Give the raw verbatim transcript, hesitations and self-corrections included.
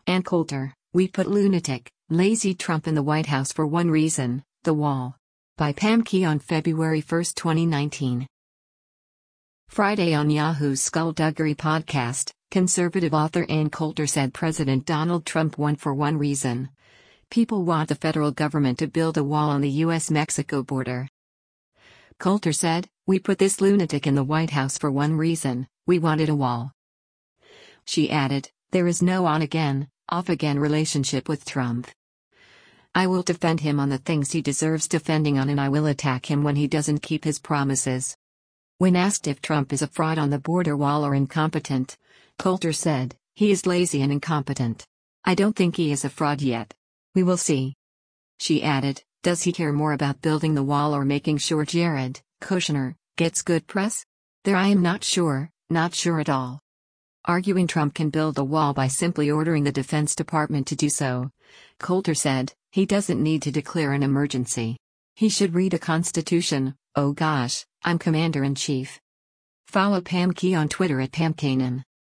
Ann Coulter, we put lunatic, lazy Trump in the White House for one reason, the wall. By Pam Key on February first, twenty nineteen. Friday on Yahoo's Skullduggery podcast, conservative author Ann Coulter said President Donald Trump won for one reason. People want the federal government to build a wall on the U S Mexico border. Coulter said, "We put this lunatic in the White House for one reason, we wanted a wall." She added, "There is no on-again, off-again relationship with Trump. I will defend him on the things he deserves defending on, and I will attack him when he doesn't keep his promises." When asked if Trump is a fraud on the border wall or incompetent, Coulter said, "He is lazy and incompetent. I don't think he is a fraud yet. We will see." She added, "Does he care more about building the wall or making sure Jared Kushner gets good press? There I am not sure, not sure at all." Arguing Trump can build a wall by simply ordering the Defense Department to do so, Coulter said, "He doesn't need to declare an emergency. He should read a constitution. Oh gosh, I'm Commander-in-Chief." Follow Pam Key on Twitter at Pam Kanan.